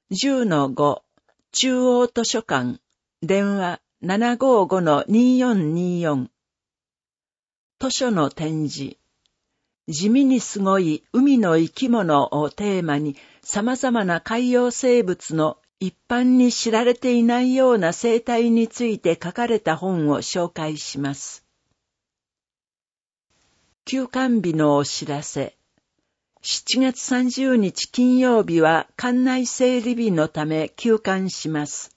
10-5 中央図書館電話755-2424図書の展示地味にすごい海の生き物をテーマに様々な海洋生物の一般に知られていないような生態について書かれた本を紹介します。休館日のお知らせ。7月30日金曜日は館内整理日のため休館します。